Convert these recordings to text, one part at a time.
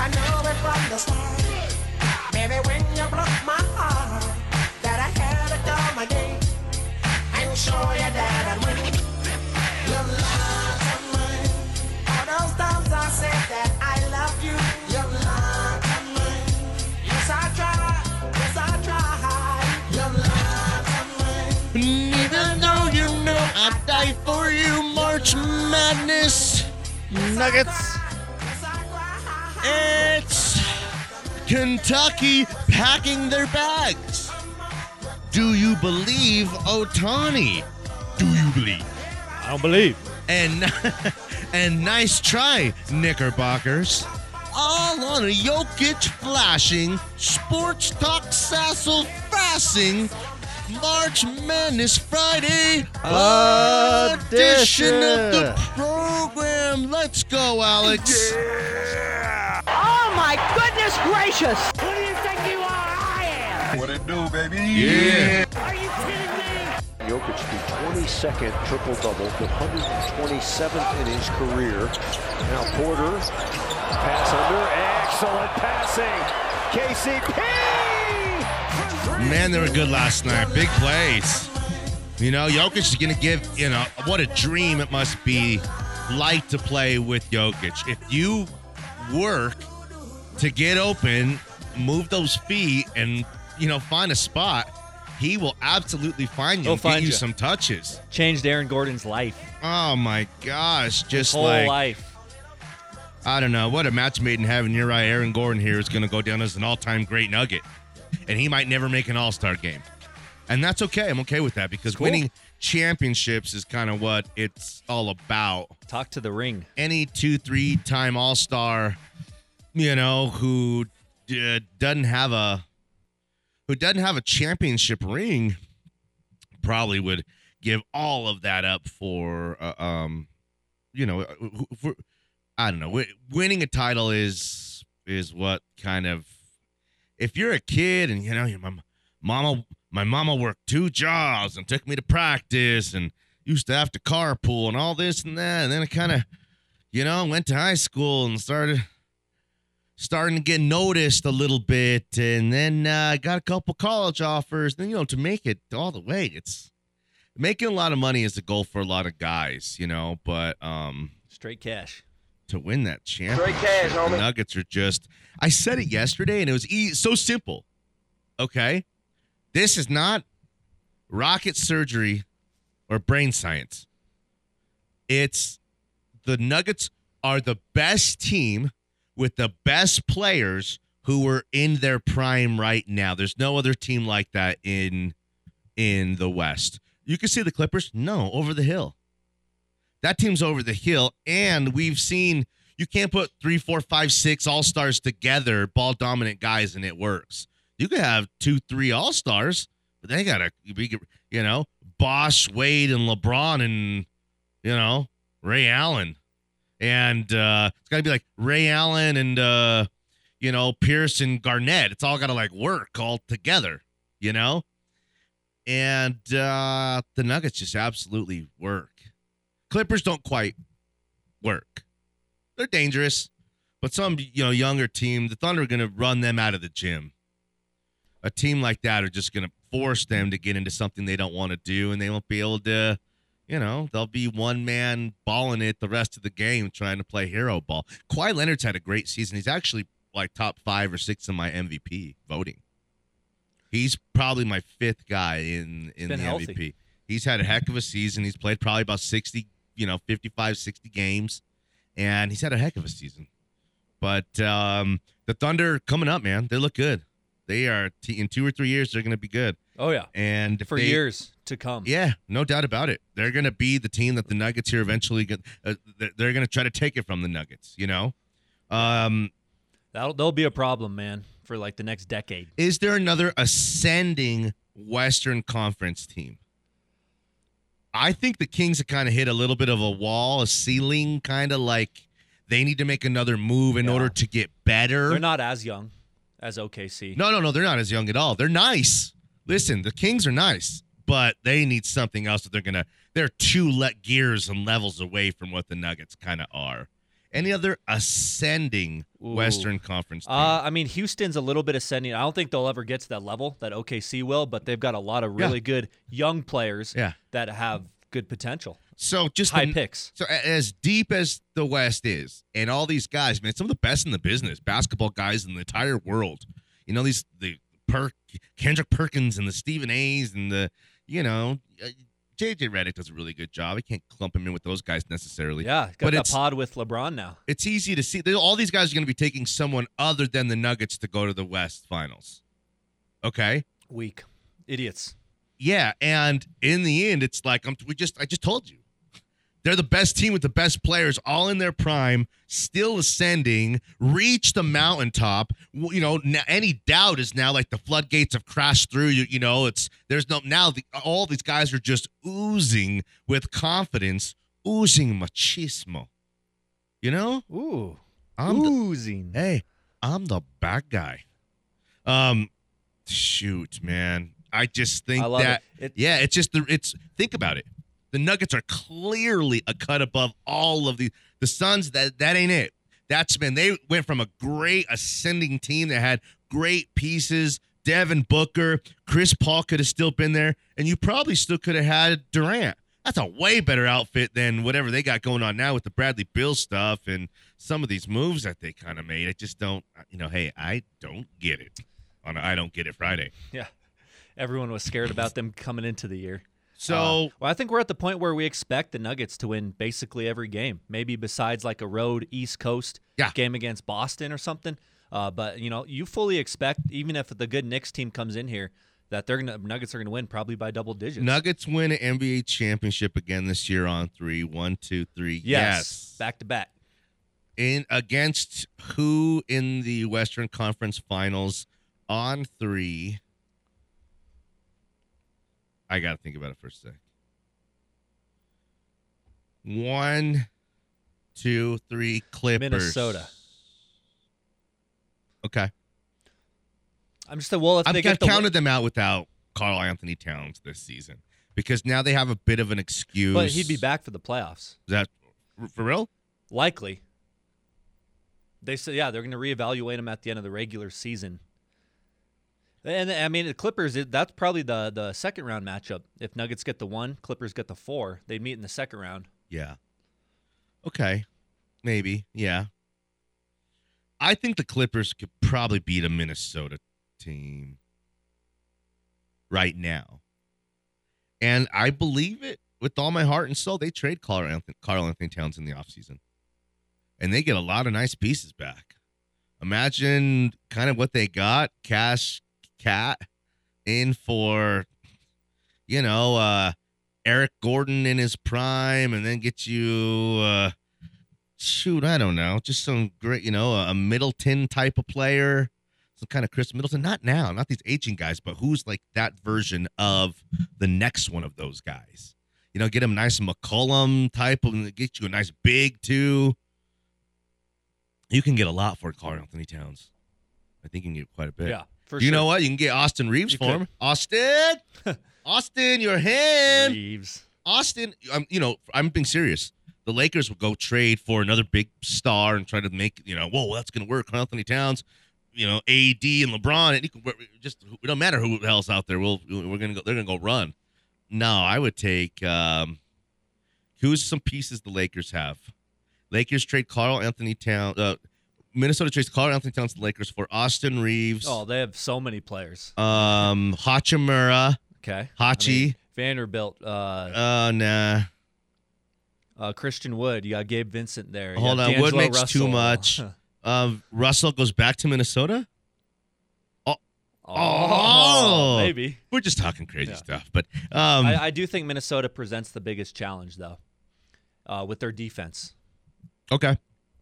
I know it from the start. Baby, when you broke my heart, that I had to come again and show you that I'm winning. You lied to me. All those times I said that I love you, you lied to me. Yes, I tried. Yes, I tried. You lied to me. Even though you know I'd die for you, March Madness Nuggets. It's Kentucky packing their bags. Do you believe Ohtani? Do you believe? I don't believe. And nice try, Knickerbockers. All on a Jokic flashing, sports talk sassel fassing, March Madness Friday edition of the program. Let's go, Alex. Oh my goodness gracious! Who do you think you are? I am. What it do, baby? Yeah. Are you kidding me? Jokic, the 22nd triple-double, the 127th in his career. Now Porter, pass under, excellent passing. KCP! Man, they were good last night. Big plays. You know, Jokic is going to give, what a dream it must be like to play with Jokic. If you work to get open, move those feet, and, find a spot, he will absolutely find you and get you some touches. Changed Aaron Gordon's life. Oh, my gosh. Just his whole life. I don't know. What a match made in heaven. You're right. Aaron Gordon here is going to go down as an all-time great Nugget. And he might never make an all-star game. And that's okay. I'm okay with that because winning championships is kind of what it's all about. Talk to the ring. Any 2-3-time all-star, who doesn't have a championship ring probably would give all of that up for I don't know. Winning a title is what kind of, if you're a kid and my mama worked 2 jobs and took me to practice and used to have to carpool and all this and that, and then I kind of went to high school and starting to get noticed a little bit, and then got a couple college offers. Then to make it all the way, it's making a lot of money is a goal for a lot of guys, but straight cash. To win that championship, the Nuggets are just, I said it yesterday, and it was so simple. Okay? This is not rocket surgery or brain science. It's the Nuggets are the best team with the best players who are in their prime right now. There's no other team like that in the West. You can see the Clippers? No, over the hill. That team's over the hill, and we've seen you can't put 3, 4, 5, 6 all-stars together, ball-dominant guys, and it works. You could have 2, 3 all-stars, but they got to be, Bosh, Wade, and LeBron, and, Ray Allen. And it's got to be like Ray Allen and, Pierce and Garnett. It's all got to, work all together, And the Nuggets just absolutely work. Clippers don't quite work. They're dangerous, but some, younger team, the Thunder are going to run them out of the gym. A team like that are just going to force them to get into something they don't want to do, and they won't be able to, they'll be one man balling it the rest of the game trying to play hero ball. Kawhi Leonard's had a great season. He's actually top 5 or 6 in my MVP voting. He's probably my 5th guy in the healthy. MVP. He's had a heck of a season. He's played probably about 60, 55, 60 games, and he's had a heck of a season. But the Thunder coming up, man, they look good. They are, in 2 or 3 years, they're going to be good. Oh, yeah. And for years to come. Yeah, no doubt about it. They're going to be the team that the Nuggets here eventually get. They're going to try to take it from the Nuggets, That'll be a problem, man, for the next decade. Is there another ascending Western Conference team? I think the Kings have kind of hit a little bit of a wall, a ceiling, kind of like they need to make another move in order to get better. They're not as young as OKC. No, they're not as young at all. They're nice. Listen, the Kings are nice, but they need something else that they're 2 gears and levels away from what the Nuggets kind of are. Any other ascending Western Conference team? I mean, Houston's a little bit ascending. I don't think they'll ever get to that level that OKC will, but they've got a lot of really good young players that have good potential. So just high picks. So as deep as the West is, and all these guys, man, some of the best in the business, basketball guys in the entire world. You know, Kendrick Perkins and the Stephen A's and the, JJ Redick does a really good job. I can't clump him in with those guys necessarily. Yeah, got that pod with LeBron now. It's easy to see. All these guys are going to be taking someone other than the Nuggets to go to the West Finals. Okay? Weak. Idiots. Yeah, and in the end, it's like I just told you. They're the best team with the best players, all in their prime, still ascending, reach the mountaintop. Any doubt is now like the floodgates have crashed through. All these guys are just oozing with confidence, oozing machismo. Ooh, oozing. I'm the bad guy. Shoot, man. I just think think about it. The Nuggets are clearly a cut above all of the Suns. That ain't it. They went from a great ascending team that had great pieces. Devin Booker, Chris Paul could have still been there, and you probably still could have had Durant. That's a way better outfit than whatever they got going on now with the Bradley Beal stuff and some of these moves that they kind of made. I just don't, hey, I don't get it on I Don't Get It Friday. Yeah. Everyone was scared about them coming into the year. So, I think we're at the point where we expect the Nuggets to win basically every game, maybe besides like a road East Coast game against Boston or something. But, you fully expect, even if the good Knicks team comes in here, that Nuggets are going to win probably by double digits. Nuggets win an NBA championship again this year on 3. 1, 2, 3. Yes. Back to back. Against who in the Western Conference Finals on 3? I got to think about it for a sec. 1, 2, 3, Clippers. Minnesota. Okay. I'm just if they I've counted them out without Karl Anthony Towns this season because now they have a bit of an excuse. But he'd be back for the playoffs. Is that for real? Likely. They said, they're going to reevaluate him at the end of the regular season. And I mean, the Clippers, that's probably the second round matchup. If Nuggets get the 1, Clippers get the 4, they'd meet in the second round. Yeah. Okay. Maybe. Yeah. I think the Clippers could probably beat a Minnesota team right now. And I believe it with all my heart and soul. They trade Karl Anthony Towns in the offseason. And they get a lot of nice pieces back. Imagine kind of what they got. Cash Cat in for, Eric Gordon in his prime, and then get you, I don't know, just some great, a Middleton type of player, some kind of Chris Middleton. Not these aging guys, but who's like that version of the next one of those guys. Get him nice McCollum type, and get you a nice big too. You can get a lot for Karl Anthony Towns. I think you can get quite a bit. Yeah. For you sure. know what? You can get Austin Reeves for him. Austin, your hand. Reeves. Austin, I'm being serious. The Lakers will go trade for another big star and try to make, whoa, that's going to work. Anthony Towns, AD and LeBron. And it don't matter who the hell's out there. We're going to go. They're going to go run. No, I would take. Who's some pieces the Lakers have? Lakers trade Karl Anthony Towns. Minnesota trades Karl Anthony Towns to the Lakers for Austin Reeves. Oh, they have so many players. Hachimura. Okay. Hachi. Vanderbilt. Nah. Christian Wood. You got Gabe Vincent there. Hold on. Wood makes too much. Russell goes back to Minnesota? Oh. Maybe. We're just talking crazy stuff. But I do think Minnesota presents the biggest challenge, though, with their defense. Okay.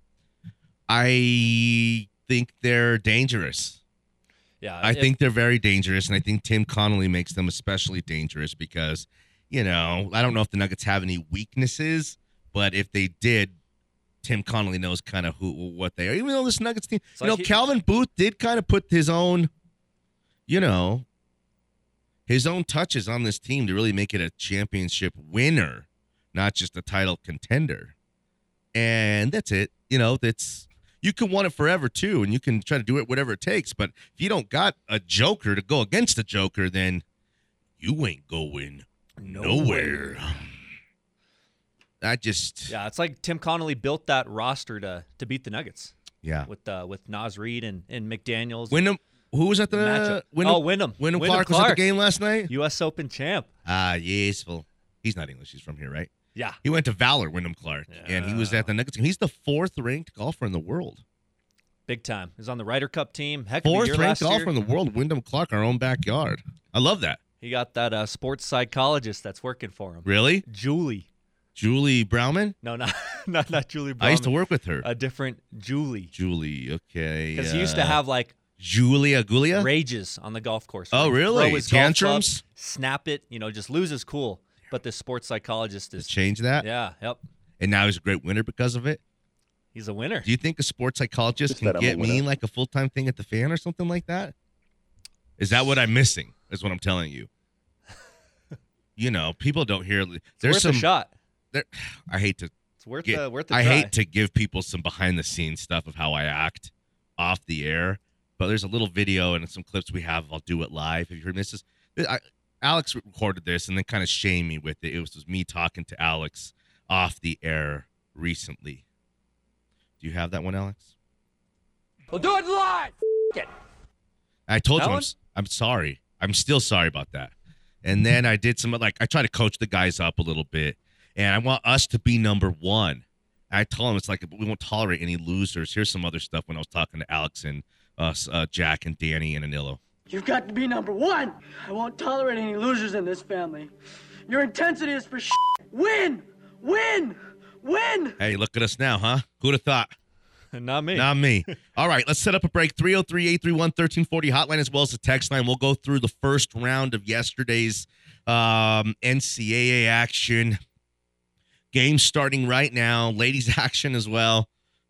I think they're dangerous. Yeah, I think they're very dangerous, and I think Tim Connolly makes them especially dangerous because, I don't know if the Nuggets have any weaknesses, but if they did, Tim Connolly knows kind of what they are. Even though this Nuggets team, Calvin Booth did kind of put his own, his own touches on this team to really make it a championship winner, not just a title contender. and that's it. You know, you can want it forever too, and you can try to do it whatever it takes. But if you don't got a Joker to go against the Joker, then you ain't going nowhere. Yeah, it's like Tim Connolly built that roster to beat the Nuggets. Yeah, with Naz Reid and McDaniels. Wyndham, who was at the matchup? Wyndham. Wyndham Clark was at the game last night. U.S. Open champ. Yes. Well, he's not English. He's from here, right? Yeah. He went to Valor, Wyndham Clark, and he was at the Nuggets game. He's the 4th-ranked golfer in the world. Big time. He's on the Ryder Cup team. Heck of a year 4th-ranked golfer in the world, Wyndham Clark, our own backyard. I love that. He got that sports psychologist that's working for him. Really? Julie Browman? No, not Julie Browman. I used to work with her. A different Julie. Okay. Because he used to have like Julia? Rages on the golf course. Oh, really? Throw his Tantrums? Club, snap it, just lose his cool. But the sports psychologist is change that? Yeah, yep. And now he's a great winner because of it? He's a winner. Do you think a sports psychologist can get me like a full-time thing at the Fan or something like that? Is that what I'm missing? Is what I'm telling you. People don't hear. There's worth a shot. I hate to. It's worth the try. I hate to give people some behind-the-scenes stuff of how I act off the air, but there's a little video and some clips we have. I'll do it live. Have you heard this? Alex recorded this and then kind of shamed me with it. It was me talking to Alex off the air recently. Do you have that one, Alex? We'll do it live. I told you I'm sorry. I'm still sorry about that. And then I did I try to coach the guys up a little bit, and I want us to be number one. I told him it's like we won't tolerate any losers. Here's some other stuff when I was talking to Alex and Jack and Danny and Anillo. You've got to be number one. I won't tolerate any losers in this family. Your intensity is for win, win, win. Hey, look at us now, huh? Who'd have thought? Not me. Not me. All right, let's set up a break. 303-831-1340 hotline as well as the text line. We'll go through the first round of yesterday's NCAA action. Game starting right now. Ladies action as well.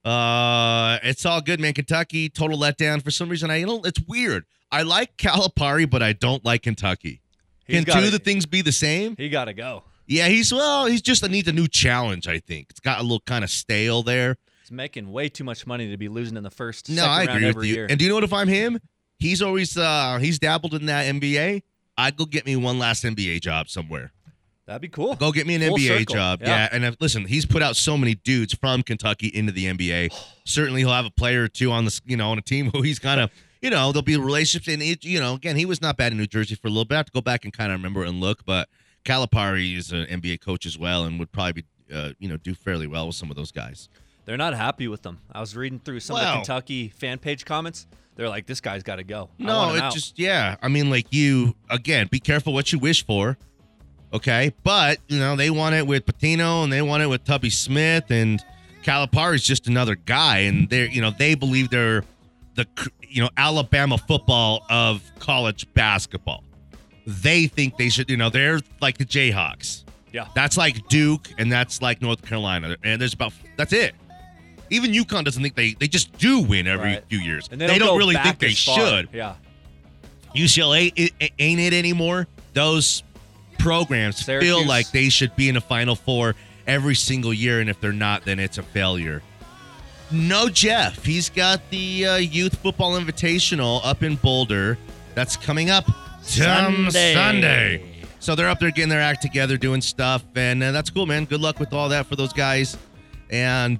It's all good, man. Kentucky, total letdown. For some reason, it's weird. I like Calipari, but I don't like Kentucky. Can two of the things be the same? He got to go. Yeah, he just needs a new challenge, I think. It's got a little kind of stale there. He's making way too much money to be losing in the first No, I agree with you. Year. And do you know what? If I'm him, he's always he's dabbled in that NBA. I'd go get me one last NBA job somewhere. That'd be cool. Go get me an Full NBA circle. job. Yeah. And listen, he's put out so many dudes from Kentucky into the NBA. Certainly, he'll have a player or two on on a team who he's kind of, there'll be relationships. And again, he was not bad in New Jersey for a little bit. I have to go back and kind of remember and look. But Calipari is an NBA coach as well, and would probably be, do fairly well with some of those guys. They're not happy with them. I was reading through some of the Kentucky fan page comments. They're like, this guy's got to go. No, it just, I mean, like again, be careful what you wish for. Okay. But, they want it with Patino and they want it with Tubby Smith, and Calipari's just another guy. And they believe they're the, Alabama football of college basketball. They think they should, they're like the Jayhawks. Yeah. That's like Duke and that's like North Carolina. And that's it. Even UConn doesn't think they just do win every few years. And they don't really think they should. Yeah. UCLA ain't it anymore. Those programs feel like they should be in a Final Four every single year, and if they're not, then it's a failure. No Jeff. He's got the Youth Football Invitational up in Boulder. That's coming up Sunday. So they're up there getting their act together, doing stuff, and that's cool, man. Good luck with all that for those guys. And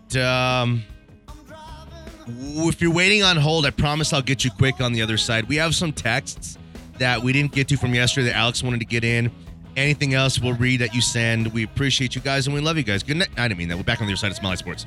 if you're waiting on hold, I promise I'll get you quick on the other side. We have some texts that we didn't get to from yesterday that Alex wanted to get in. Anything else we'll read that you send. We appreciate you guys, and we love you guys. Good night. I didn't mean that. We're back on the other side of Smiley Sports.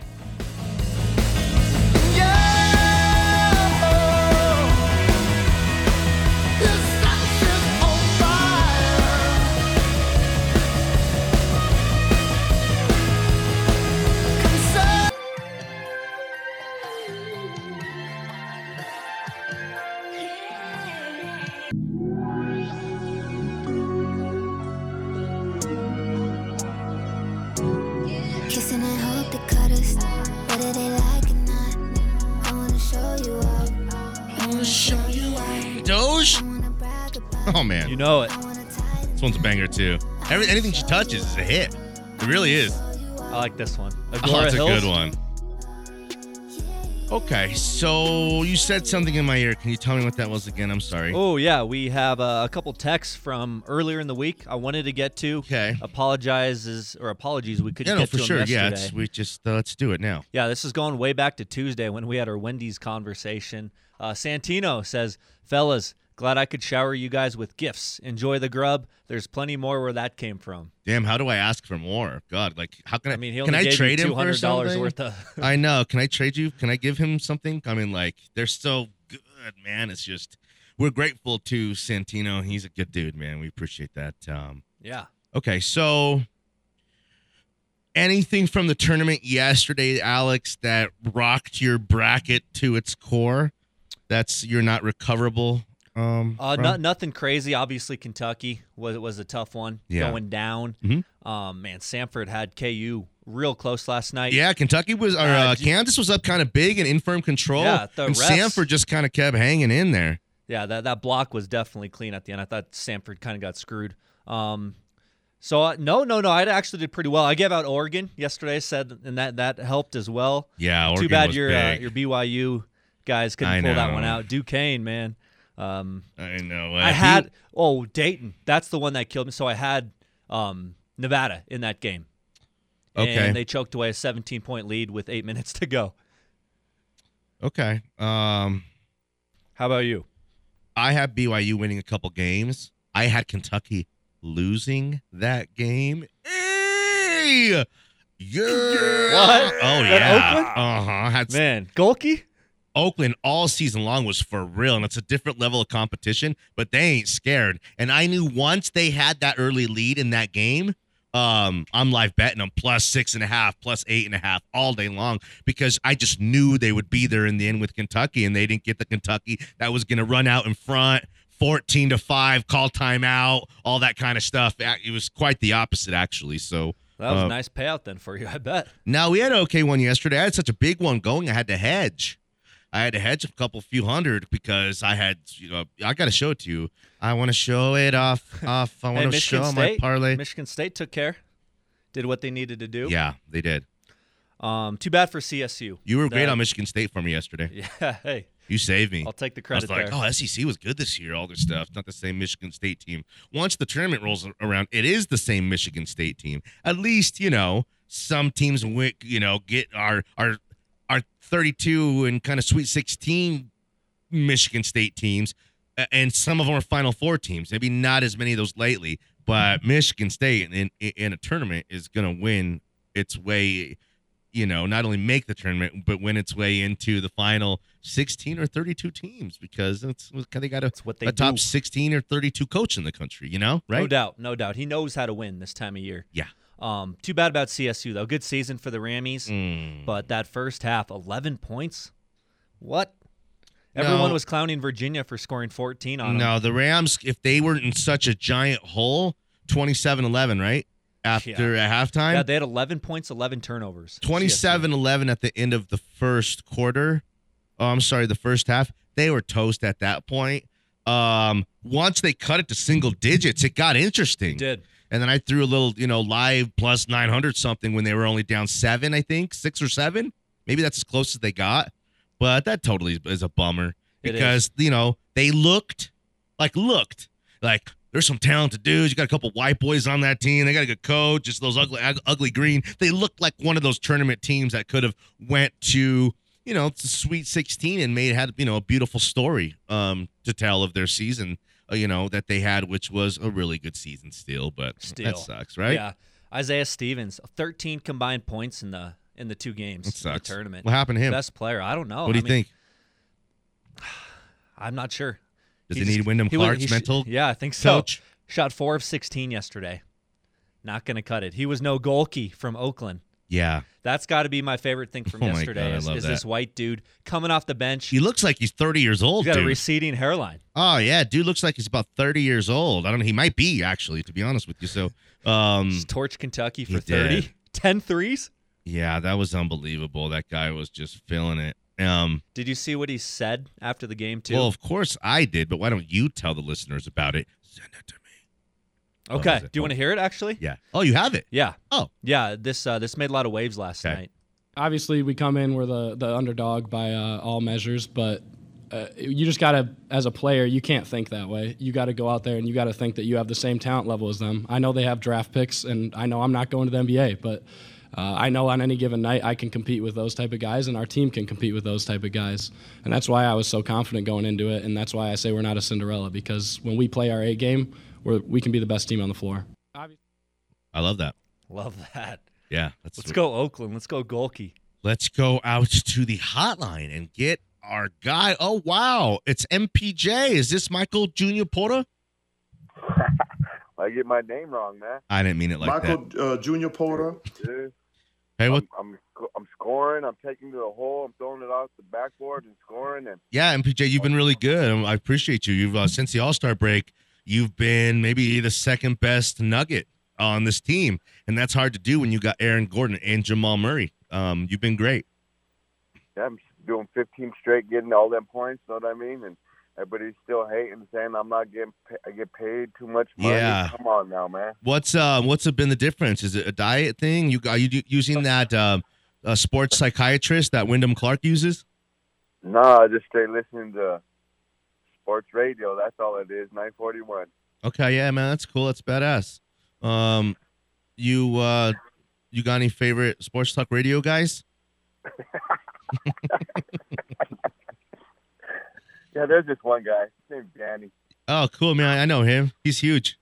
Kissing and hope they cut us, whether they like it or not. I wanna show you up. I wanna show you up. Doge? Oh, man. You know it. This one's a banger, too. Anything she touches is a hit. It really is. I like this one. Agora Oh, that's Hills. a good one. Okay, so you said something in my ear. Can you tell me what that was again? I'm sorry. Oh, yeah. We have a couple texts from earlier in the week I wanted to get to. Okay. Apologies we couldn't Yeah, no, get for to sure. them Yeah, yesterday. we just let's do it now. Yeah, this is going way back to Tuesday when we had our Wendy's conversation. Santino says, fellas, glad I could shower you guys with gifts. Enjoy the grub. There's plenty more where that came from. Damn, how do I ask for more? God, like how can I? I mean, he can only I gave trade you him for $200 something? worth of. I know. Can I trade you? Can I give him something? I mean, like they're so good, man. It's just we're grateful to Santino. He's a good dude, man. We appreciate that. Yeah. Okay, so anything from the tournament yesterday, Alex, that rocked your bracket to its core? That's you're not recoverable. Nothing crazy. Obviously, Kentucky was a tough one going down. Mm-hmm. Man, Samford had KU real close last night. Yeah, Kentucky was, Kansas was up kind of big and in firm control. Yeah, and Samford just kind of kept hanging in there. Yeah, that block was definitely clean at the end. I thought Samford kind of got screwed. No, I actually did pretty well. I gave out Oregon yesterday, and that helped as well. Yeah, Oregon Too bad was your big. BYU guys couldn't pull that one out. Duquesne, man. I know. I had Dayton. That's the one that killed me. So I had Nevada in that game. Okay. And they choked away a 17-point lead with 8 minutes to go. Okay. How about you? I had BYU winning a couple games. I had Kentucky losing that game. Hey! Yeah. What? Oh, At yeah. Oakland? Man, Golke? Oakland all season long was for real, and it's a different level of competition, but they ain't scared. And I knew once they had that early lead in that game, I'm live betting them +6.5, +8.5 all day long because I just knew they would be there in the end with Kentucky, and they didn't get the Kentucky that was going to run out in front, 14-5, call timeout, all that kind of stuff. It was quite the opposite, actually. So that was a nice payout then for you, I bet. Now, we had an okay one yesterday. I had such a big one going, I had to hedge. I had to hedge a few hundred because I had, I got to show it to you. I want to show it off. I want to show my parlay. Michigan State took care, did what they needed to do. Yeah, they did. Too bad for CSU. You were great on Michigan State for me yesterday. Yeah, hey. You saved me. I'll take the credit I was like, SEC was good this year, all this stuff. Not the same Michigan State team. Once the tournament rolls around, it is the same Michigan State team. At least, some teams, get our 32 and kind of Sweet 16 Michigan State teams, and some of them are Final Four teams. Maybe not as many of those lately, but Michigan State in a tournament is going to win its way, not only make the tournament, but win its way into the final 16 or 32 teams because they got a top 16 or 32 coach in the country, right? No doubt. He knows how to win this time of year. Yeah. Too bad about CSU, though. Good season for the Rammies, but that first half, 11 points? What? Everyone was clowning Virginia for scoring 14 on them. No, the Rams, if they weren't in such a giant hole, 27-11, right? At halftime? Yeah, they had 11 points, 11 turnovers. 27-11 at the end of the first quarter. Oh, I'm sorry, the first half. They were toast at that point. Once they cut it to single digits, it got interesting. It did. And then I threw a little, live plus 900 something when they were only down 7, I think, 6 or 7. Maybe that's as close as they got. But that totally is a bummer because, they looked like there's some talented dudes. You got a couple white boys on that team. They got a good coach, just those ugly green. They looked like one of those tournament teams that could have went to, the Sweet 16 and had a beautiful story to tell of their season. That they had, which was a really good season still, but that sucks, right? Yeah. Isaiah Stevens, 13 combined points in the 2 games in the tournament. What happened to him? Best player. I don't know. What do you think? I'm not sure. Does he need Wyndham Clark's mental? Yeah, I think so. Coach? Shot 4 of 16 yesterday. Not going to cut it. He was no Golke from Oakland. Yeah. That's got to be my favorite thing from yesterday. God, is this white dude coming off the bench. He looks like he's 30 years old, He's got dude. a receding hairline. Oh, yeah. Dude looks like he's about 30 years old. I don't know. He might be, actually, to be honest with you. So, Just torched Kentucky for 30. Did. 10 threes? Yeah, that was unbelievable. That guy was just feeling it. Did you see what he said after the game, too? Well, of course I did, but why don't you tell the listeners about it? Send it to me. Okay. Do you want to hear it, actually? Yeah. Oh, you have it? Yeah. Oh. Yeah, this made a lot of waves last night. Obviously, we come in, we're the underdog by all measures, but you just got to, as a player, you can't think that way. You got to go out there and you got to think that you have the same talent level as them. I know they have draft picks, and I know I'm not going to the NBA, but I know on any given night I can compete with those type of guys, and our team can compete with those type of guys. And that's why I was so confident going into it, and that's why I say we're not a Cinderella, because when we play our A game, we can be the best team on the floor. I love that. Love that. Yeah. Let's go Oakland. Let's go Golke. Let's go out to the hotline and get our guy. Oh, wow. It's MPJ. Is this Michael Jr. Porter? I get my name wrong, man. I didn't mean it like Michael, that. Michael Jr. Porter. Yeah. Hey, what? I'm scoring. I'm taking to the hole. I'm throwing it off the backboard and scoring. And Yeah, MPJ, you've been really good. I appreciate you. You've since the All-Star break, you've been maybe the second best Nugget on this team, and that's hard to do when you got Aaron Gordon and Jamal Murray. You've been great. Yeah, I'm doing 15 straight, getting all them points. Know what I mean? And everybody's still hating, saying I'm not getting. I get paid too much money. Yeah. Come on now, man. What's been the difference? Is it a diet thing? Are you using that sports psychiatrist that Wyndham Clark uses? No, I just stay listening to sports radio. That's all it is. 941. Okay, yeah, man, that's cool. That's badass. You got any favorite sports talk radio guys? Yeah, there's this one guy. His name's Danny. Oh, cool, man. I know him. He's huge.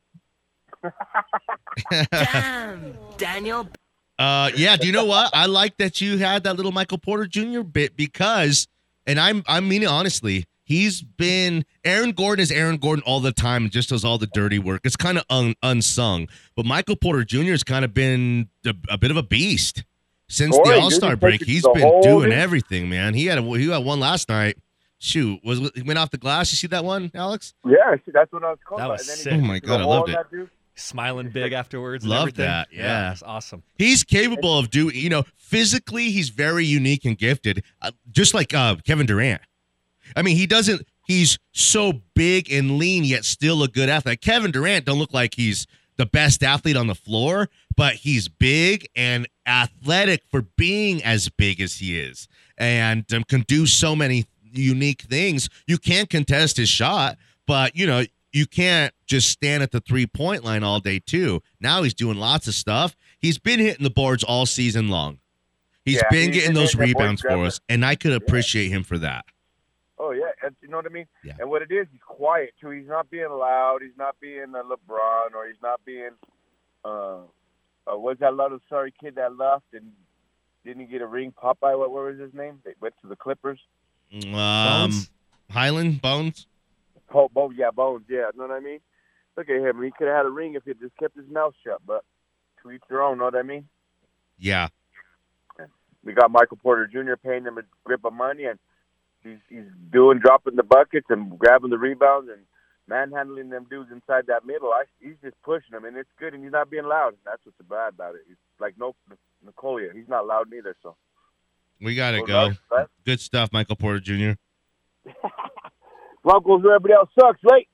Damn, Daniel. Yeah, do you know what? I like that you had that little Michael Porter Jr. bit because, and I mean it honestly, Aaron Gordon is Aaron Gordon all the time and just does all the dirty work. It's kind of unsung. But Michael Porter Jr. has kind of been a bit of a beast since the All-Star break. He's been doing everything, man. He had one last night. Shoot, he went off the glass. You see that one, Alex? Yeah, that's what I was calling. That was sick. Oh, my God, I loved it. Smiling big afterwards. Love that, yeah. That's awesome. He's capable of doing, physically he's very unique and gifted, just like Kevin Durant. I mean, he's so big and lean, yet still a good athlete. Kevin Durant don't look like he's the best athlete on the floor, but he's big and athletic for being as big as he is and can do so many unique things. You can't contest his shot, but, you can't just stand at the three-point line all day, too. Now he's doing lots of stuff. He's been hitting the boards all season long. He's been getting those rebounds for us, and I could appreciate him for that. Oh, yeah. You know what I mean? Yeah. And what it is, he's quiet, too. He's not being loud. He's not being a LeBron, or he's not being what's that little sorry kid that left and didn't get a ring? Popeye, what was his name? They went to the Clippers. Bones? Highland? Bones? Bones, yeah. You know what I mean? Look at him. He could have had a ring if he just kept his mouth shut, but to each their own, know what I mean? Yeah. We got Michael Porter Jr. paying him a grip of money, and he's dropping the buckets and grabbing the rebounds and manhandling them dudes inside that middle. He's just pushing them, and it's good, and he's not being loud. And that's what's bad about it. He's like Nicolia. He's not loud neither, so. We got to go. Right? Good stuff, Michael Porter Jr. Broncos where everybody else sucks, right?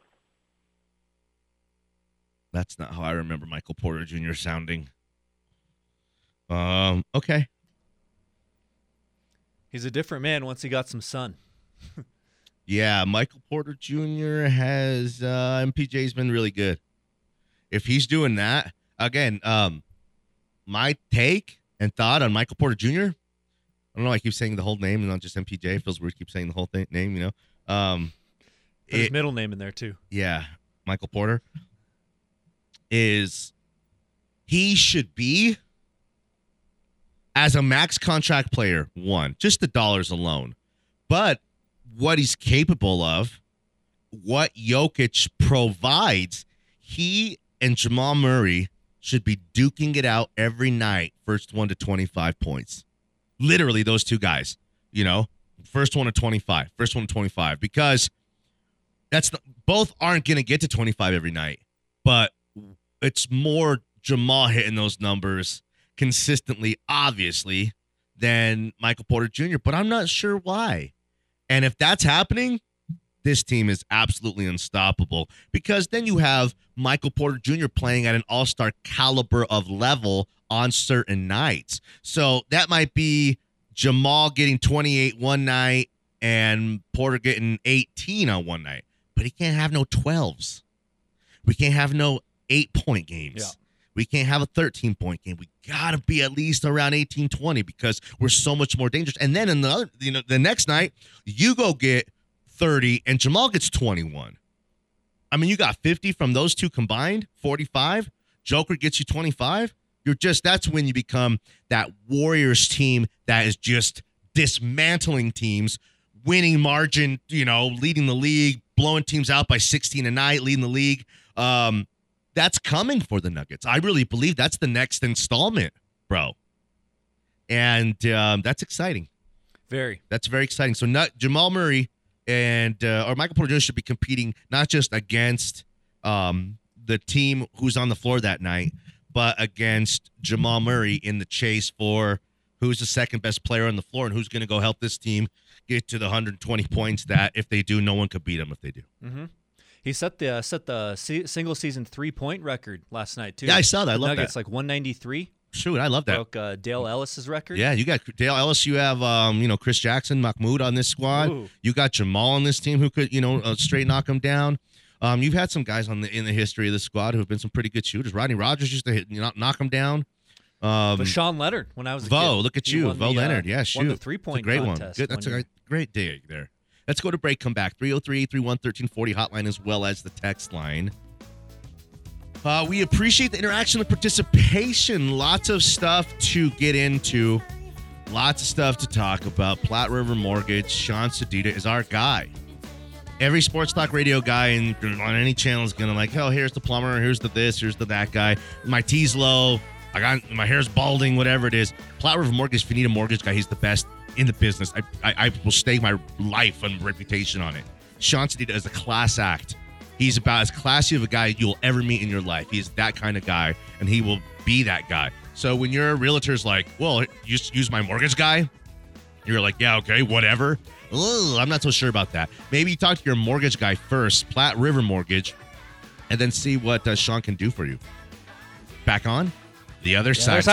That's not how I remember Michael Porter Jr. sounding. Okay. He's a different man once he got some sun. Yeah, Michael Porter Jr. has MPJ's been really good. If he's doing that, again, my take and thought on Michael Porter Jr., I don't know, I keep saying the whole name and not just MPJ. It feels weird to keep saying the whole name, His middle name in there, too. Yeah, Michael Porter. He should be, as a max contract player, just the dollars alone. But what he's capable of, what Jokic provides, he and Jamal Murray should be duking it out every night, first one to 25 points. Literally, those two guys, first one to 25, because both aren't going to get to 25 every night, but it's more Jamal hitting those numbers consistently, obviously, than Michael Porter Jr., but I'm not sure why. And if that's happening, this team is absolutely unstoppable because then you have Michael Porter Jr. playing at an all-star caliber of level on certain nights. So that might be Jamal getting 28 one night and Porter getting 18 on one night. But he can't have no 12s. We can't have no 8-point games. Yeah. We can't have a 13-point game. We got to be at least around 18, 20 because we're so much more dangerous. And then in the next night, you go get 30 and Jamal gets 21. I mean, you got 50 from those two combined, 45. Joker gets you 25. That's when you become that Warriors team that is just dismantling teams, winning margin, leading the league, blowing teams out by 16 a night, leading the league. That's coming for the Nuggets. I really believe that's the next installment, bro. And that's exciting. That's very exciting. So Jamal Murray or Michael Porter Jr. should be competing not just against the team who's on the floor that night, but against Jamal Murray in the chase for who's the second best player on the floor and who's going to go help this team get to the 120 points that if they do, no one could beat them if they do. Mm-hmm. He set the single season 3-point record last night too. Yeah, I saw that. I love Nuggets, that. like 193. Shoot, I love that. Broke Dale Ellis's record. Yeah, you got Dale Ellis. You have Chris Jackson, Mahmoud on this squad. Ooh. You got Jamal on this team who could straight knock him down. You've had some guys in the history of the squad who have been some pretty good shooters. Rodney Rogers used to knock him down. But Sean Leonard, when I was a kid. Look at you. Vo Leonard. Yeah, shoot. Won the 3-point great contest. Good. That's a great day there. Let's go to break, come back. 303-831-1340 hotline as well as the text line. We appreciate the interaction and participation. Lots of stuff to get into. Lots of stuff to talk about. Platte River Mortgage, Sean Sedita is our guy. Every sports talk radio guy on any channel is going to here's the plumber, here's the this, here's the that guy. My T's low. My hair's balding, whatever it is. Platte River Mortgage, if you need a mortgage guy, he's the best in the business. I will stake my life and reputation on it. Sean Sedita is a class act. He's about as classy of a guy you'll ever meet in your life. He's that kind of guy, and he will be that guy. So when your realtor's like, well, use my mortgage guy, you're like, yeah, okay, whatever. Ugh, I'm not so sure about that. Maybe you talk to your mortgage guy first, Platte River Mortgage, and then see what Sean can do for you. Back on the other side.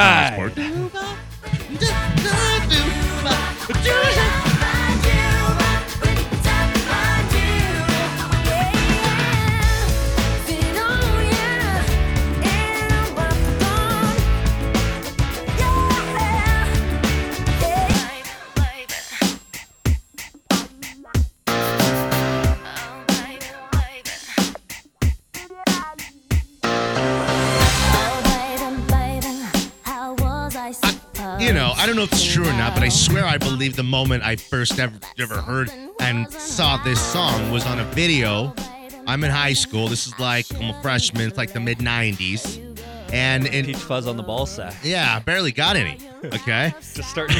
I don't know if it's true or not, but I swear I believe the moment I first ever heard and saw this song was on a video. I'm in high school. This is I'm a freshman. It's like the mid-90s. And Peach Fuzz on the ball sack. Yeah, I barely got any. Okay. Just starting.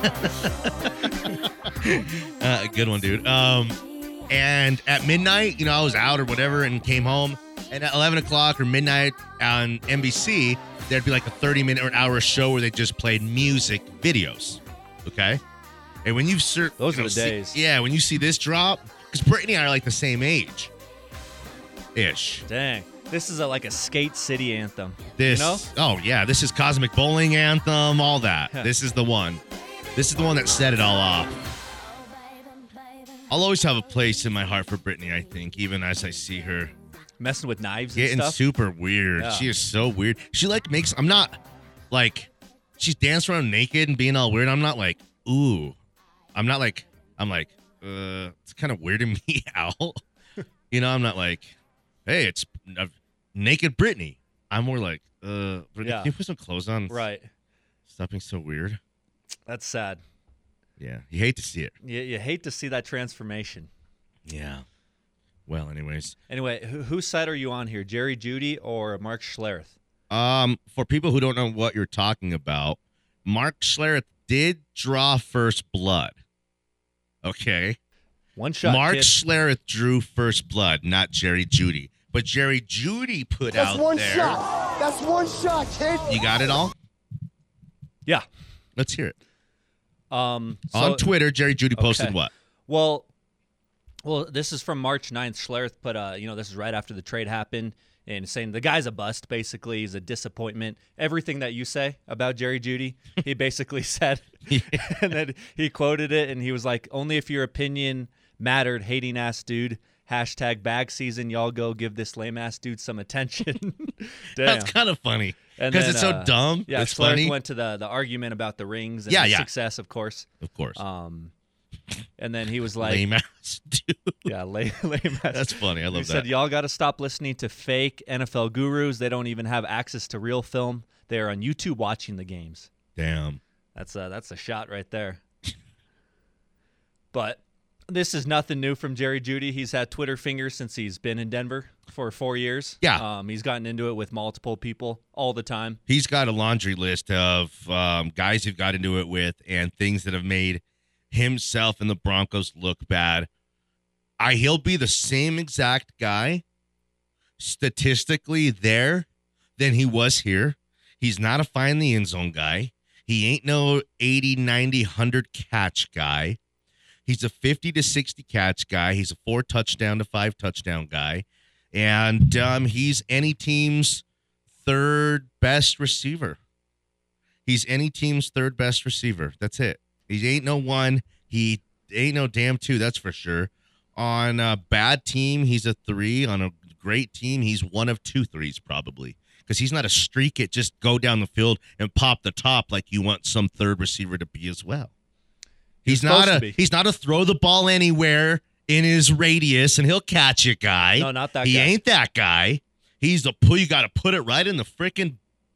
Good one, dude. And at midnight, I was out or whatever and came home. And at 11 o'clock or midnight on NBC, there'd be like a 30-minute or an hour show where they just played music videos. Okay? And when you've those are the days. Yeah, when you see this drop, because Brittany and I are like the same age. Ish. Dang. This is like a Skate City anthem. Oh, yeah. This is Cosmic Bowling Anthem, all that. This is the one. This is the one that set it all off. I'll always have a place in my heart for Brittany, I think, even as I see her messing with knives and stuff. Getting super weird. Yeah. She is so weird. She I'm not she's dancing around naked and being all weird. I'm not like, ooh. I'm like, it's kind of weirding me out. I'm not like, hey, it's naked Brittany. I'm more like, Brittany, can you put some clothes on? Right. Stop being so weird. That's sad. Yeah. You hate to see it. You hate to see that transformation. Yeah. Well, anyways. Anyway, whose side are you on here, Jerry Jeudy or Mark Schlereth? For people who don't know what you're talking about, Mark Schlereth did draw first blood. Okay. One shot. Mark Schlereth drew first blood, not Jerry Jeudy. But Jerry Jeudy put out there. That's one shot. That's one shot, kid. You got it all? Yeah. Let's hear it. On Twitter, Jerry Jeudy posted what? Well, Well, this is from March 9th. Schlereth put, this is right after the trade happened, and saying the guy's a bust, basically. He's a disappointment. Everything that you say about Jerry Jeudy, he basically said. And then he quoted it, and he was like, only if your opinion mattered, hating-ass dude. Hashtag bag season. Y'all go give this lame-ass dude some attention. That's kind of funny because it's so dumb. Yeah, it's Schlereth funny. went to the argument about the rings and the success, of course. Of course. And then he was like, lame ass dude. Yeah, lame ass. That's funny. I love that. He said, y'all got to stop listening to fake NFL gurus. They don't even have access to real film. They are on YouTube watching the games. Damn. That's a shot right there. But this is nothing new from Jerry Jeudy. He's had Twitter fingers since he's been in Denver for 4 years. Yeah. He's gotten into it with multiple people all the time. He's got a laundry list of guys who've got into it with and things that have made himself and the Broncos look bad. He'll be the same exact guy statistically there than he was here. He's not a find the end zone guy. He ain't no 80, 90, 100 catch guy. He's a 50 to 60 catch guy. He's a 4 touchdown to 5 touchdown guy. And he's any team's third best receiver. He's any team's third best receiver. That's it. He ain't no 1. He ain't no damn 2, that's for sure. On a bad team, he's a 3. On a great team, he's 1 of 2 threes probably. Because he's not a streak it, just go down the field and pop the top like you want some third receiver to be as well. He's not a throw the ball anywhere in his radius and he'll catch it guy. No, not that guy. He ain't that guy. He's the you got to put it right in the freaking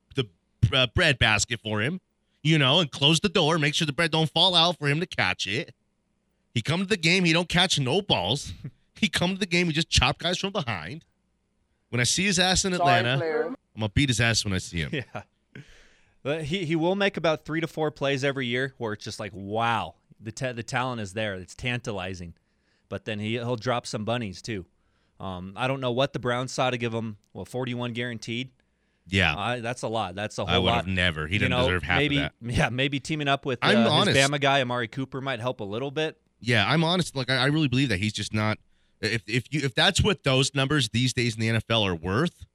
bread basket for him. And close the door, make sure the bread don't fall out for him to catch it. He come to the game, he don't catch no balls. He come to the game, he just chop guys from behind. When I see his ass in Atlanta, I'm going to beat his ass when I see him. Yeah. But he will make about 3 to 4 plays every year where it's just like, wow, the talent is there. It's tantalizing. But then he'll drop some bunnies too. I don't know what the Browns saw to give him, 41 guaranteed. Yeah. That's a lot. That's a whole lot. I would have never. He didn't deserve half of that. Yeah, maybe teaming up with his Bama guy, Amari Cooper, might help a little bit. Yeah, I'm honest. Like, I really believe that he's just not – if that's what those numbers these days in the NFL are worth,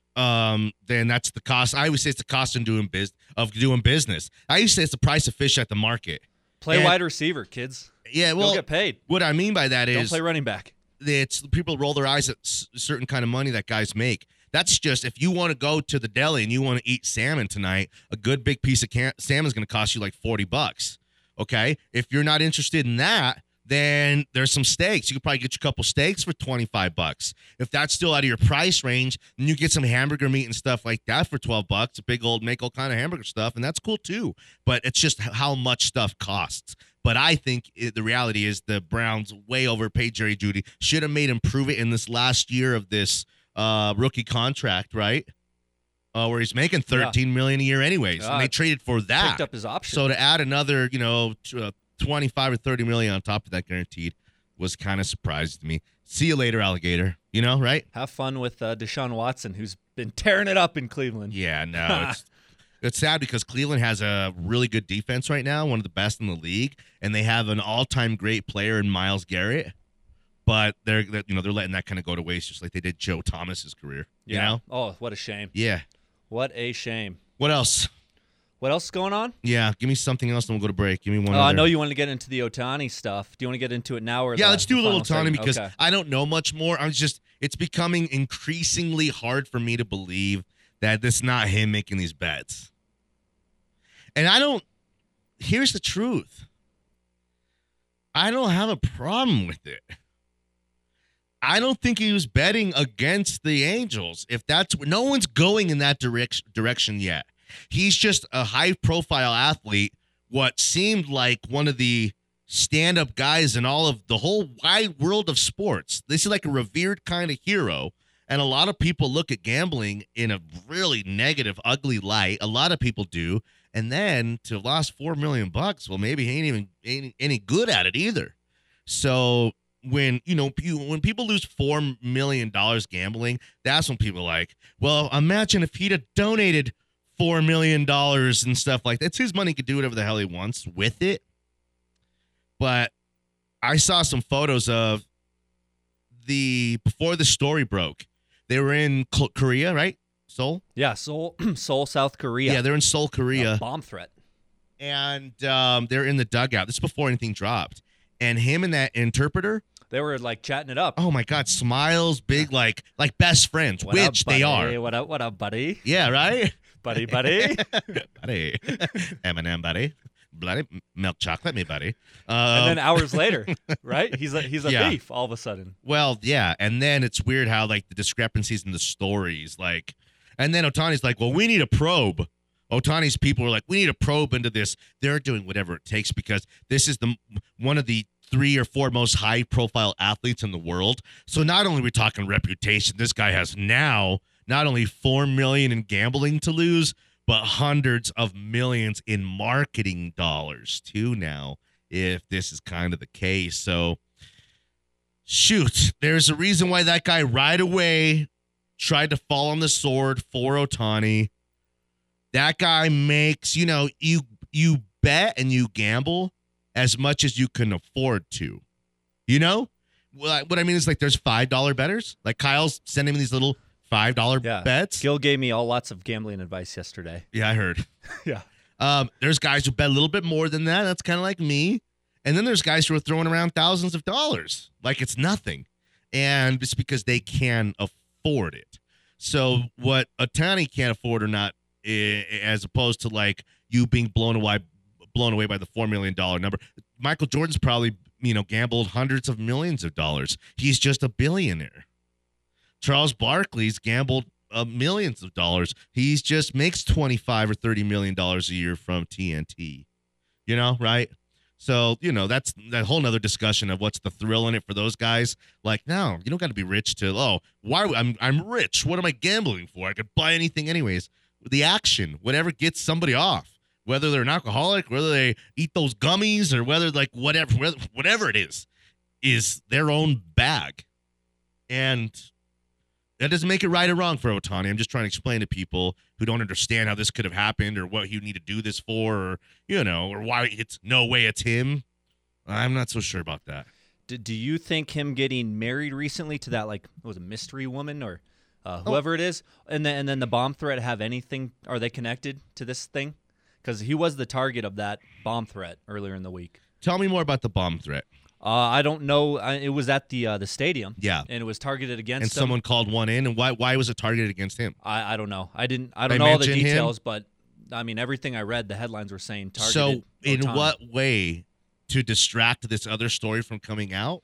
then that's the cost. I always say it's the cost of doing business. I used to say it's the price of fish at the market. Play wide receiver, kids. Yeah, well – You'll get paid. What I mean by that is – don't play running back. It's people roll their eyes at certain kind of money that guys make. That's just if you want to go to the deli and you want to eat salmon tonight, a good big piece of salmon is going to cost you like $40. Okay? If you're not interested in that, then there's some steaks. You could probably get you a couple steaks for $25. If that's still out of your price range, then you get some hamburger meat and stuff like that for $12, a big old Mako kind of hamburger stuff, and that's cool too. But it's just how much stuff costs. But I think the reality is the Browns way overpaid Jerry Jeudy. Should have made him prove it in this last year of this rookie contract, right? Where he's making $13 million a year anyways, and they traded for that. Picked up his option. So to add another, 25 or 30 million on top of that guaranteed was kind of surprising to me. See you later, alligator. Right? Have fun with Deshaun Watson, who's been tearing it up in Cleveland. Yeah, no, it's sad because Cleveland has a really good defense right now, one of the best in the league, and they have an all-time great player in Myles Garrett. But they're letting that kind of go to waste, just like they did Joe Thomas's career. Yeah. Oh, what a shame. Yeah. What a shame. What else? What else is going on? Yeah, give me something else, and we'll go to break. Give me one. I know you want to get into the Ohtani stuff. Do you want to get into it now or? Yeah, let's do a little Ohtani because okay. I don't know much more. It's becoming increasingly hard for me to believe that it's not him making these bets. And here's the truth. I don't have a problem with it. I don't think he was betting against the Angels. No one's going in that direction yet. He's just a high-profile athlete, what seemed like one of the stand-up guys in all of the whole wide world of sports. This is like a revered kind of hero, and a lot of people look at gambling in a really negative, ugly light. A lot of people do, and then to have lost $4 million, well, maybe he ain't any good at it either. So when people lose $4 million gambling, that's when people are like, well, imagine if he'd have donated $4 million and stuff like that. It's his money. He could do whatever the hell he wants with it. But I saw some photos of before the story broke, they were in Korea, right? Seoul? Yeah, Seoul, South Korea. Yeah, they're in Seoul, Korea. Bomb threat. And they're in the dugout. This is before anything dropped. And him and that interpreter, they were like chatting it up. Oh my God, smiles, big, like best friends, what which up, buddy? they are. What up, buddy? Yeah, right? buddy. Buddy. M&M, buddy. Bloody milk chocolate, me, buddy. And then hours later, right? He's a thief all of a sudden. Well, yeah. And then it's weird how, like, the discrepancies in the stories, like, and then Ohtani's like, well, we need a probe. Ohtani's people are like, we need a probe into this. They're doing whatever it takes because this is one of the 3 or 4 most high-profile athletes in the world. So not only are we talking reputation, this guy has now not only $4 million in gambling to lose, but hundreds of millions in marketing dollars too now, if this is kind of the case. So, shoot, there's a reason why that guy right away tried to fall on the sword for Ohtani. That guy makes, you bet and you gamble as much as you can afford to. You know? What I mean is, like, there's $5 bettors. Like, Kyle's sending me these little $5 bets. Gil gave me lots of gambling advice yesterday. Yeah, I heard. Yeah. There's guys who bet a little bit more than that. That's kind of like me. And then there's guys who are throwing around thousands of dollars like it's nothing. And it's because they can afford it. So what Ohtani can't afford or not, as opposed to like you being blown away by the $4 million number. Michael Jordan's probably, gambled hundreds of millions of dollars. He's just a billionaire. Charles Barkley's gambled millions of dollars. He's just makes $25 or $30 million a year from TNT. Right? So, that's that whole nother discussion of what's the thrill in it for those guys. Like, no, you don't got to be rich I'm rich. What am I gambling for? I could buy anything anyways. The action, whatever gets somebody off, whether they're an alcoholic, whether they eat those gummies or whether like whatever it is their own bag. And that doesn't make it right or wrong for Ohtani. I'm just trying to explain to people who don't understand how this could have happened or what you need to do this for or, or why it's no way it's him. I'm not so sure about that. Do you think him getting married recently to that, mystery woman or whoever it is, and then the bomb threat have anything? Are they connected to this thing? Because he was the target of that bomb threat earlier in the week. Tell me more about the bomb threat. I don't know. It was at the stadium. Yeah, and it was targeted against him. And someone called one in. And why was it targeted against him? I don't know. I don't know all the details, but I mean everything I read, the headlines were saying targeted. So in Ohtani. what way to distract this other story from coming out?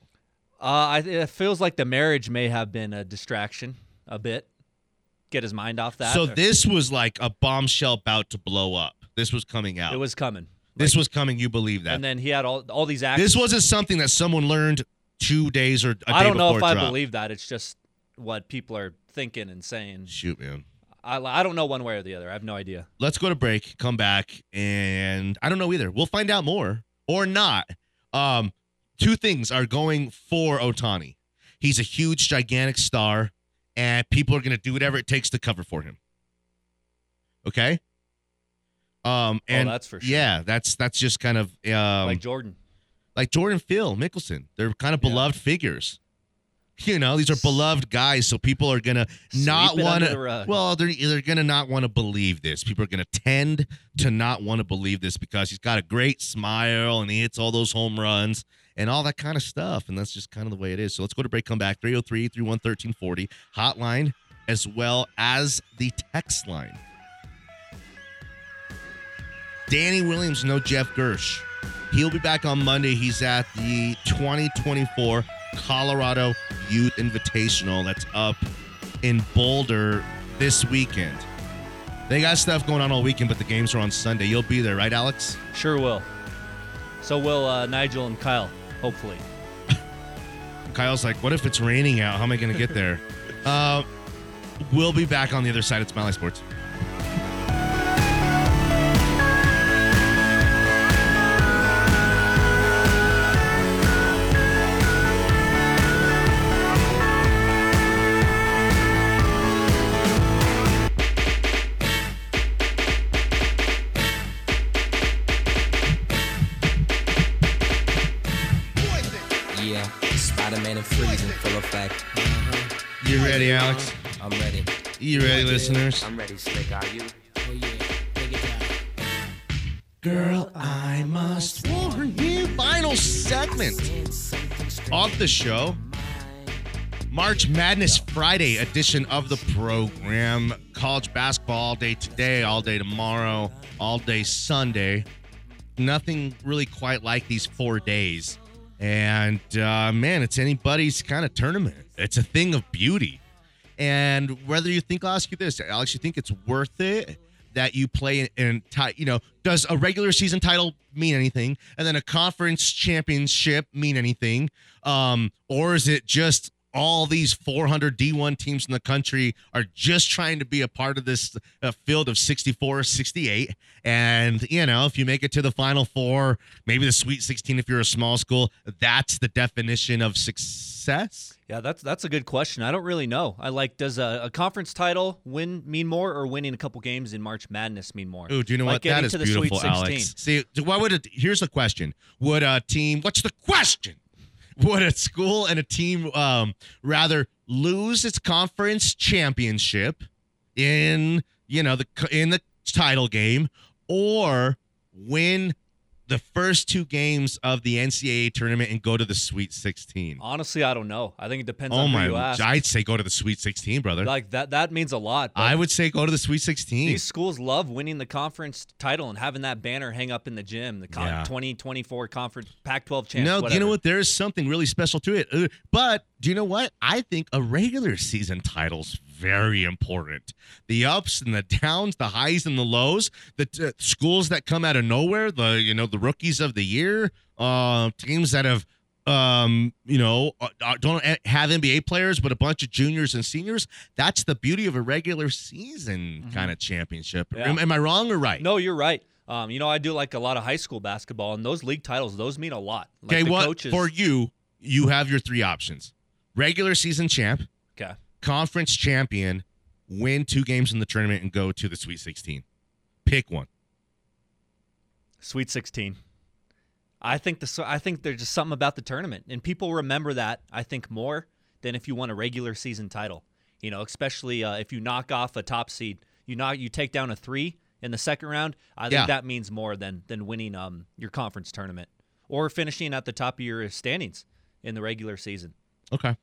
It feels like the marriage may have been a distraction a bit. Get his mind off that. So this was like a bombshell about to blow up. This was coming out. It was coming. This was coming. You believe that? And then he had all these actions. This wasn't something that someone learned 2 days or a day before. I don't know if I believe that. It's just what people are thinking and saying. Shoot, man. I don't know one way or the other. I have no idea. Let's go to break, come back, and I don't know either. We'll find out more or not. 2 things are going for Ohtani. He's a huge, gigantic star, and people are going to do whatever it takes to cover for him. Okay? And that's for sure. Yeah, that's just kind of like Jordan. Like Jordan, Phil Mickelson. They're kind of beloved figures. These are beloved guys, so people are gonna not want to. Well, they're gonna not want to believe this. People are gonna tend to not want to believe this because he's got a great smile and he hits all those home runs and all that kind of stuff, and that's just kind of the way it is. So let's go to break. Come back. 303-331-1340 hotline as well as the text line. Danny Williams, no Jeff Gersh. He'll be back on Monday. He's at the 2024 Colorado Youth Invitational that's up in Boulder this weekend. They got stuff going on all weekend, but the games are on Sunday. You'll be there, right, Alex? Sure will. So will Nigel and Kyle, hopefully. Kyle's like, what if it's raining out? How am I going to get there? We'll be back on the other side. It's Mile High Sports. Spider-Man and Free. really's in full effect. You ready, Alex? I'm ready. You ready, listeners? I'm ready, Slick. Are you? Oh, yeah. Take it down. Girl, I must warn you. Final segment of the show. March Madness Friday edition of the program. College basketball all day today, all day tomorrow, all day Sunday. Nothing really quite like these 4 days. And, man, it's anybody's kind of tournament. It's a thing of beauty. And whether you think, I'll ask you this, Alex, you think it's worth it that you play in does a regular season title mean anything? And then a conference championship mean anything? Or is it just all these 400 D1 teams in the country are just trying to be a part of this field of 64, 68. And, if you make it to the Final Four, maybe the Sweet 16 if you're a small school, that's the definition of success? Yeah, that's a good question. I don't really know. Does a conference title mean more, or winning a couple games in March Madness mean more? Ooh, do you know what? That is beautiful, Alex. See, here's the question. What's the question? Would a school and a team rather lose its conference championship in the title game, or win the first 2 games of the NCAA tournament and go to the Sweet 16? Honestly, I don't know. I think it depends on who you ask. I'd say go to the Sweet 16, brother. Like that means a lot. I would say go to the Sweet 16. These schools love winning the conference title and having that banner hang up in the gym. The 2024 conference Pac-12 champs. No, whatever. you know what? There is something really special to it. But do you know what? I think a regular season title's very important. The ups and the downs, the highs and the lows, the schools that come out of nowhere, the rookies of the year, teams that have don't have NBA players, but a bunch of juniors and seniors. That's the beauty of a regular season kind of championship. Yeah. Am I wrong or right? No, you're right. I do like a lot of high school basketball, and those league titles, those mean a lot. Okay, for you have your 3 options: regular season champ, okay, conference champion, win 2 games in the tournament, and go to the Sweet 16. Pick one. Sweet 16. I think there's just something about the tournament, and people remember that, I think, more than if you won a regular season title. Especially if you knock off a top seed, you take down a 3 in the second round. I think that means more than winning your conference tournament or finishing at the top of your standings in the regular season. Okay.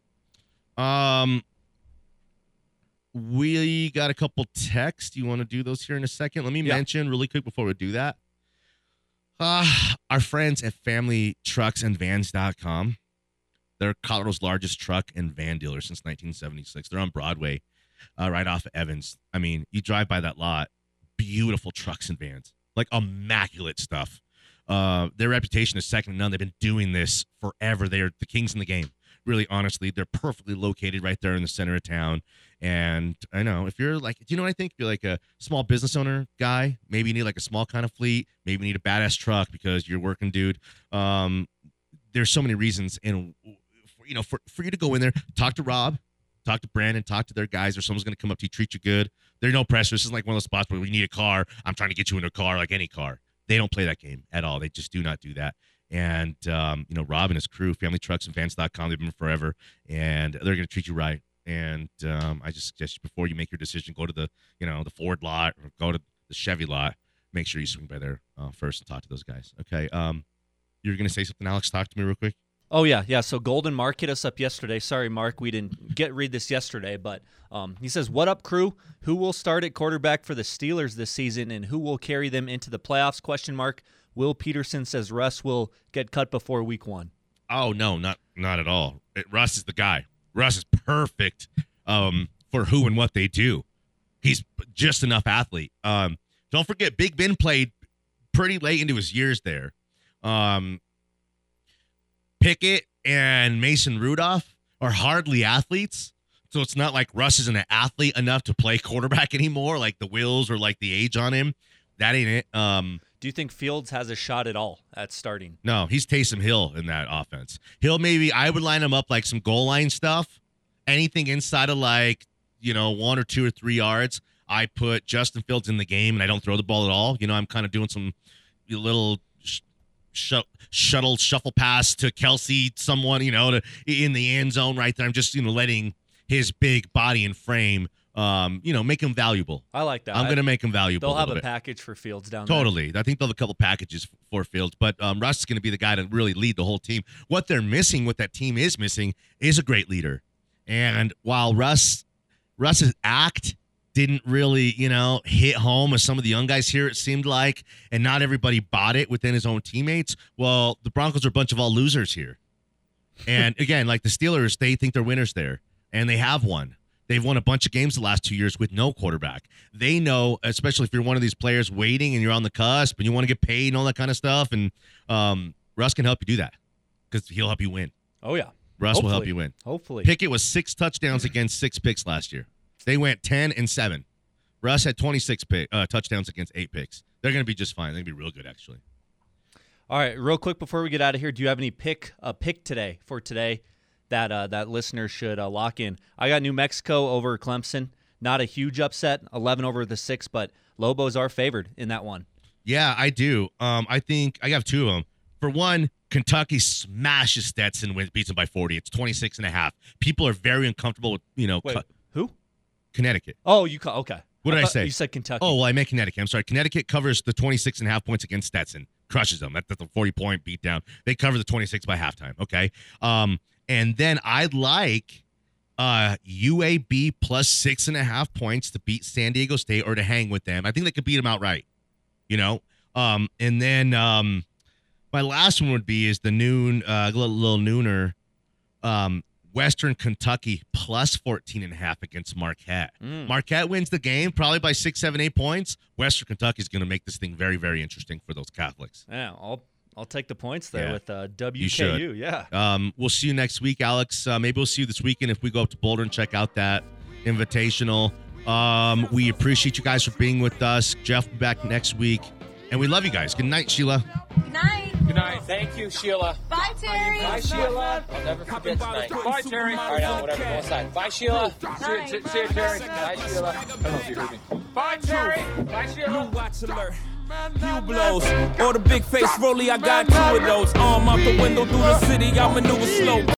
We got a couple texts. You want to do those here in a second? Let me mention really quick before we do that. Our friends at FamilyTrucksAndVans.com. They're Colorado's largest truck and van dealer since 1976. They're on Broadway, right off of Evans. I mean, you drive by that lot, beautiful trucks and vans, like immaculate stuff. Their reputation is second to none. They've been doing this forever. They're the kings in the game. Really, honestly, they're perfectly located right there in the center of town. And I know if you're like, do you know what I think? If you're like a small business owner guy, maybe you need like a small kind of fleet, maybe you need a badass truck because you're working dude. There's so many reasons. And, for you to go in there, talk to Rob, talk to Brandon, talk to their guys, or someone's going to come up to you, treat you good. There's no pressure. This is like one of those spots where you need a car. I'm trying to get you in a car, like any car. They don't play that game at all. They just do not do that. And, Rob and his crew, FamilyTrucksAndVans.com, they've been forever, and they're going to treat you right. And I just suggest before you make your decision, go to the Ford lot or go to the Chevy lot. Make sure you swing by there first and talk to those guys. Okay. You're going to say something, Alex? Talk to me real quick. Oh, yeah. So Golden Mark hit us up yesterday. Sorry, Mark, we didn't read this yesterday, but he says, "What up, crew? Who will start at quarterback for the Steelers this season, and who will carry them into the playoffs?" ? Will Peterson says Russ will get cut before week 1. Oh, no, not at all. Russ is the guy. Russ is perfect for who and what they do. He's just enough athlete. Don't forget, Big Ben played pretty late into his years there. Pickett and Mason Rudolph are hardly athletes, so it's not like Russ isn't an athlete enough to play quarterback anymore, like the wheels or like the age on him. That ain't it. Do you think Fields has a shot at all at starting? No, he's Taysom Hill in that offense. I would line him up like some goal line stuff. Anything inside of 1 or 2 or 3 yards, I put Justin Fields in the game, and I don't throw the ball at all. I'm kind of doing some little shuffle pass to Kelsey, someone, in the end zone right there. I'm just, letting his big body and frame, make him valuable. I like that. I'm going to make him valuable. They'll have a package for Fields down there. Totally. I think they'll have a couple packages for Fields, but Russ is going to be the guy to really lead the whole team. What they're missing, what that team is missing, is a great leader. And while Russ's act didn't really, hit home as some of the young guys here, it seemed like, and not everybody bought it within his own teammates. Well, the Broncos are a bunch of all losers here. And again, like the Steelers, they think they're winners there, and they have won. They've won a bunch of games the last 2 years with no quarterback. They know, especially if you're one of these players waiting and you're on the cusp and you want to get paid and all that kind of stuff, and Russ can help you do that because he'll help you win. Oh, yeah. Russ will help you win. Hopefully. Pickett was 6 touchdowns against 6 picks last year. They went 10-7. Russ had 26 touchdowns against 8 picks. They're going to be just fine. They're going to be real good, actually. All right, real quick before we get out of here, do you have any pick today that listeners should lock in? I got New Mexico over Clemson. Not a huge upset, 11 over the 6, but Lobos are favored in that one. Yeah, I do. I think I have 2 of them. For one, Kentucky smashes Stetson, beats them by 40. It's 26.5. People are very uncomfortable with, Wait, who? Connecticut. Oh, okay. What did I say? You said Kentucky. Oh, well, I meant Connecticut. I'm sorry. Connecticut covers the 26.5 points against Stetson. Crushes them. That's a 40-point beatdown. They cover the 26 by halftime, okay? And then I'd like UAB plus 6.5 points to beat San Diego State or to hang with them. I think they could beat them outright, And then my last one would be the noon, little nooner, Western Kentucky plus 14.5 against Marquette. Marquette wins the game probably by 6, 7, 8 points. Western Kentucky is going to make this thing very, very interesting for those Catholics. Yeah, I'll take the points there with WKU. You should. Yeah. We'll see you next week, Alex. Maybe we'll see you this weekend if we go up to Boulder and check out that invitational. We appreciate you guys for being with us. Jeff will be back next week. And we love you guys. Good night, Sheila. Good night. Good night. Thank you, Sheila. Bye, Terry. Bye, Sheila. I'll never forget tonight. Bye, Terry. All right, now, whatever. Go inside. Bye, Sheila. See you, Terry. Bye, Sheila. I don't know if you heard me. Bye, Terry. Bye, Sheila. Watch alert. Few blows. Or the big face rollie, I got 2 of those. Arm out the window through the city, I maneuver slow.